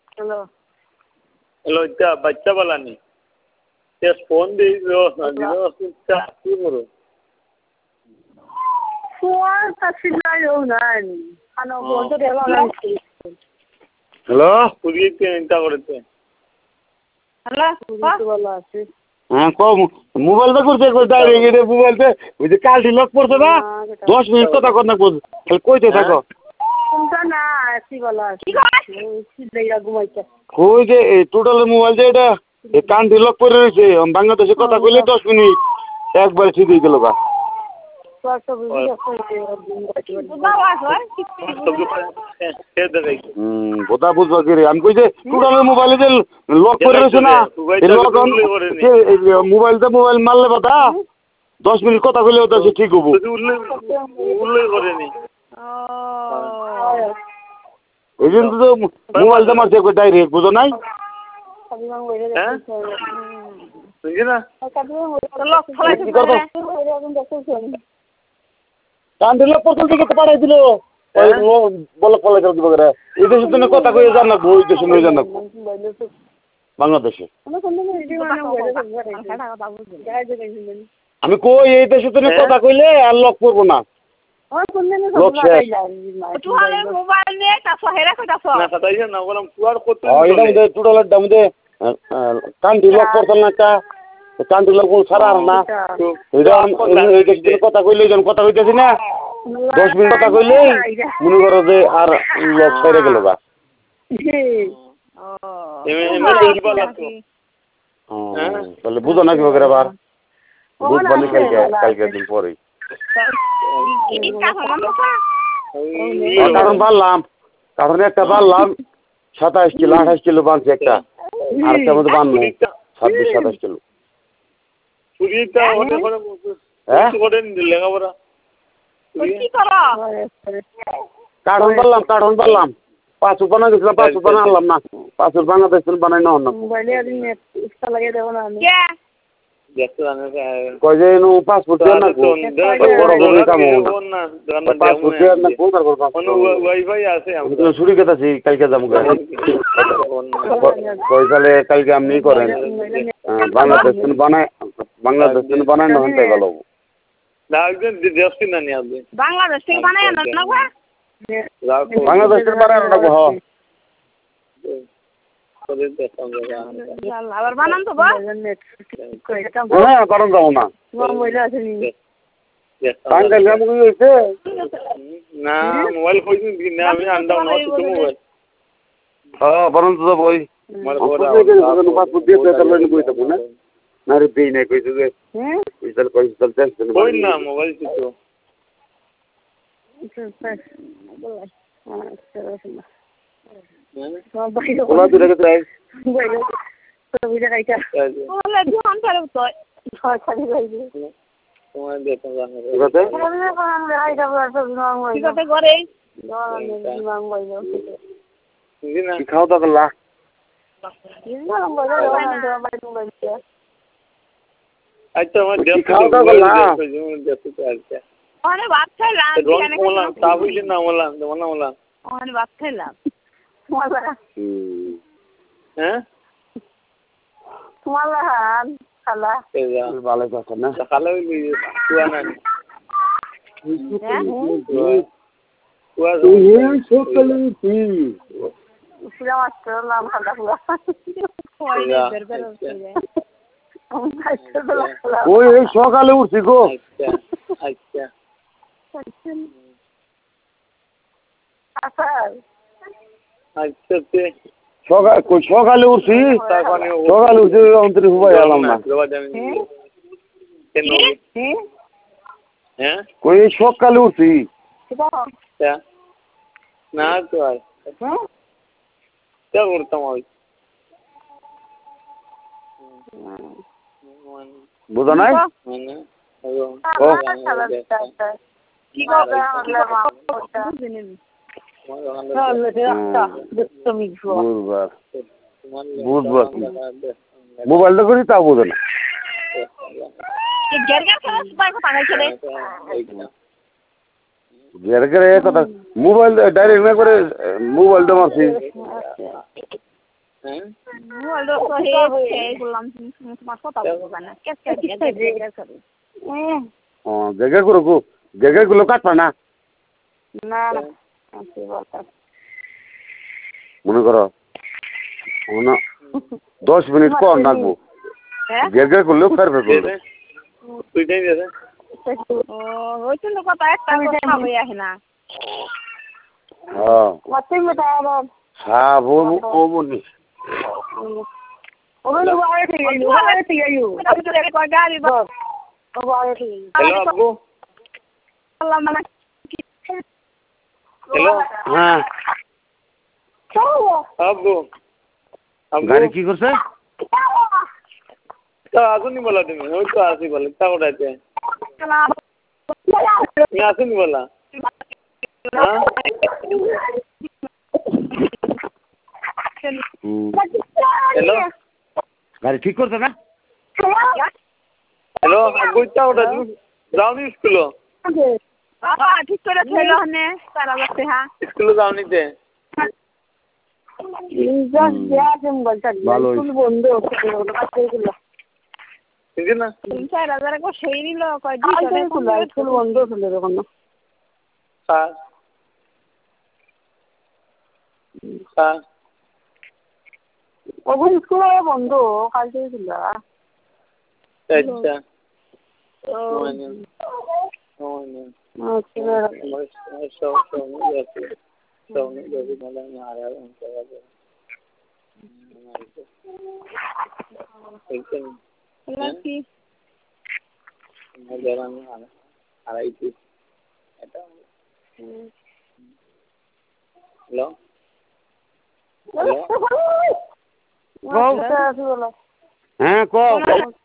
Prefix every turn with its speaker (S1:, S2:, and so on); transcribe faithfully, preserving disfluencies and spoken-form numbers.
S1: hello
S2: hello এটা বাচ্চা বলানি তে ফোন দিও না দিও সুচ্চা কি করো
S1: ফোন তাছিলাও নাই আনো বলতে দেবা না
S2: হ্যালো পুরিতে চিন্তা করতে
S1: হ্যালো পুরিতে বলা আছে
S2: হ্যাঁ কম মোবাইল তো করতে কই ডাইরেক্ট এটা মোবাইলতে ওই যে কালটি লক করতে না দশ মিনিট কথা কর না কই তাহলে কইতে থাকো
S1: কোনটা না আসি বলা কি কয় সিলেইয়া ঘুমাইছে
S2: কই যে এই টোটাল মোবাইল যে এটা এই কালটি লক করে রইছে বাংলাদেশে কথা কইলে দশ মিনিট একবার সিধে গেল গা বোধা বুঝবা কি রে আমি কই যে টোটাল মোবাইলে যে লক করে রয়েছে না লক মোবাইলটা মোবাইল মারলে বাধা দশ মিনিট কথা কইলে ওটা ঠিক হবো এই জন্য তো মোবাইলটা মারছে ডাইরেক্ট বুঝো নাই কান্দিল প্রথম থেকে তো পাঠাই দিল বলক ফলাই দিব করে এই দেশের জন্য কথা কয়ে যান না ওই দেশে নিয়ে যান না বাংলাদেশে আমি কই এই দেশের জন্য কথা কইলে আর লক করবো না কান্দি লক করতাম না একটা কান্দি লক সারা আর না কথা কইলে কথা কইতেছি না দশ মিনিট কথা কইলে মনে করো যে আর লক ছেড়ে গেল গা তাহলে বুঝো না কি বগের আবার বুঝবানি কালকে কালকে দিন পরেই কারণ বাড়লাম কারণ একটা বাড়লাম সাতাশ কিলো আঠাশ কিলো বানছে একটা আর একটা মধ্যে বান্ন ছাব্বিশ সাতাশ কিলো কাঠন বাড়লাম কাঠন বাড়লাম পাঁচ বানা গেছিলাম পাঁচ বানা আনলাম না পাঁচ বানাতে বানাই না কয় যে নো পাসপোর্ট দেন না বড় বড় কাম না পাসপোর্ট দেন না কোন করব ওয়াইফাই আছে আমরা শুরু করতেছি কালকে যাবো কয় তাহলে কালকে আপনি করেন বাংলাদেশ বানায় বাংলাদেশ বানায় না হতে গেল না একজন দেশি না নি আপনি
S1: বাংলাদেশ থেকে বানায় না না
S2: বাংলাদেশ থেকে বানায় না গো
S1: আবার বানান তো হ্যাঁ
S2: কারণ যাবো না না মোবাইল না আমি আনতাম না মোবাইল হ্যাঁ বানান তো যাবো পাসপোর্ট দিয়ে না না রে দেই নাই কইছে যে না মোবাইল তো ওলা দিলে কে তাই
S1: বইলো তো বিটা কাইটা ওলা দুন করে তো ছয় খালি যাইবে
S2: তোমার দেখো জানো ঠিক আছে
S1: আমরা আইডা বলছো নাম হই ঠিক আছে করে নাম হইলো ঠিক
S2: না খাও তো গলা
S1: নাম বলো না বাইরে বলছে
S2: আচ্ছা আমার দেখ খাও তো গলা দেখতে আছে
S1: আরে ভাত খাইলাম
S2: রং কোলা তাবইলে না ওলা ওলা ওলা
S1: আরে ভাত খাইলাম তোমালা
S2: হ্যাঁ
S1: তোমালা খালা
S2: এই ভালো কথা না খালা হইলি তুয়া না তুয়া তুই সকালে কি
S1: পুরা মাস্টার নাম খালা পুরা
S2: ওই এই সকালে উঠছি গো আচ্ছা আচ্ছা
S1: আচ্ছা
S2: আচ্ছা সকাল সকালে উঠছি সকালে উঠছি অন্তরে হুবাই এলাম না হ্যাঁ কই সকালে উঠছি না তো আর क्या करता हूँ बुझा नहीं मोबाइल तो करी ताऊ बोझो ना घर घर मोबाइल डायरेक्ट ना करे मोबाइल तो मारसी হ্যাঁ
S1: বলো তো হে হে বললাম তুমি তোমার কথা বলবা না কেসে কেসে গেগে করে
S2: ও গেগে করো গো গেগে গুলো কাটবা না
S1: না না আচ্ছা বলতা
S2: মনে করো না দশ মিনিট কম লাগবো গেগে গুলো করবে করবে তুইটাই দে
S1: ও ওই তো কথা একটা কথা হই আহে না
S2: হ্যাঁ
S1: মতে মতে আবার
S2: হ্যাঁ ও ও বলি
S1: ওগুলো বাইরে থেকে বাইরে থেকে আইও এটা কয় গাড়ি বস ও বাইরে থেকে
S2: হ্যালো আব্বু
S1: আল্লাহ মানে
S2: হ্যালো হ্যাঁ আব্বু গাড়ি কি করছে তা আসুনি বলা তুমি ওই তো আসি বলে তা ওটাতে তুমি আসুনি বলা হ্যালো গাড়ি ঠিক করছে না হ্যালো আব্বু তা ওটা তুমি যাওনি স্কুলে
S1: ঠিক করে ফেলো হনে তারা যাচ্ছে হ্যাঁ
S2: স্কুলে যাওনি তে
S1: জাস্ট যাম বলতা স্কুল বন্ধ হলো
S2: ঠিক না
S1: তিন চার হাজার করে সেই নিল কয় দিন স্কুল বন্ধ ছিল তখন
S2: হ্যাঁ হ্যাঁ
S1: ওগুলো স্কুল বন্ধ কাল থেকে ছিল
S2: আচ্ছা হ্যালো হ্যালো হ্যাঁ কও